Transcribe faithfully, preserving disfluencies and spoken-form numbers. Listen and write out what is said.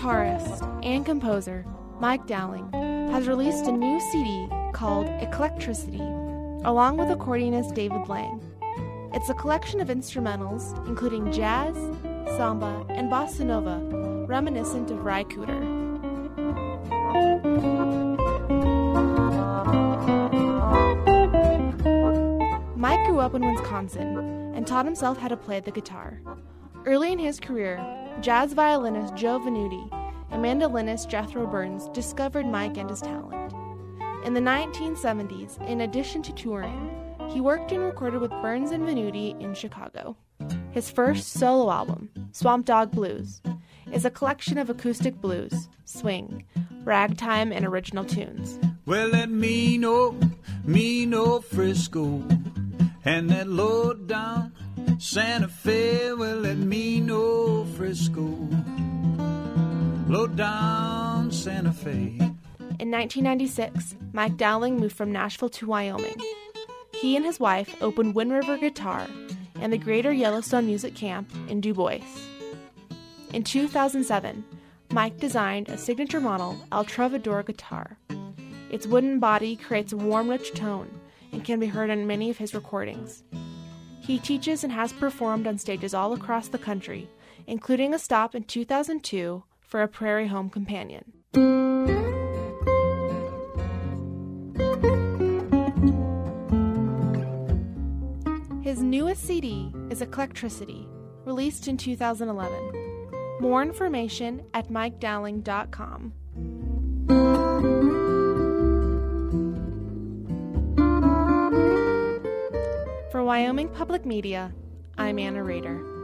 guitarist and composer Mike Dowling has released a new C D called Eclectricity, along with accordionist David Lang. It's a collection of instrumentals, including jazz, samba, and bossa nova, reminiscent of Ry Cooder. Mike grew up in Wisconsin and taught himself how to play the guitar. Early in his career, jazz violinist Joe Venuti and mandolinist Jethro Burns discovered Mike and his talent. In the nineteen seventies, in addition to touring, he worked and recorded with Burns and Venuti in Chicago. His first solo album, Swamp Dog Blues, is a collection of acoustic blues, swing, ragtime, and original tunes. Well, let me know, me know Frisco, and that low down Santa Fe. Well, let me know Frisco, low down Santa Fe. In nineteen ninety-six, Mike Dowling moved from Nashville to Wyoming. He and his wife opened Wind River Guitar and the Greater Yellowstone Music Camp in Du Bois. In two thousand seven, Mike designed a signature model El Trovador guitar. Its wooden body creates a warm, rich tone and can be heard on many of his recordings. He teaches and has performed on stages all across the country, including a stop in two thousand two for a Prairie Home Companion. His newest C D is Eclectricity, released in two thousand eleven. More information at mike dowling dot com. For Wyoming Public Media, I'm Anna Rader.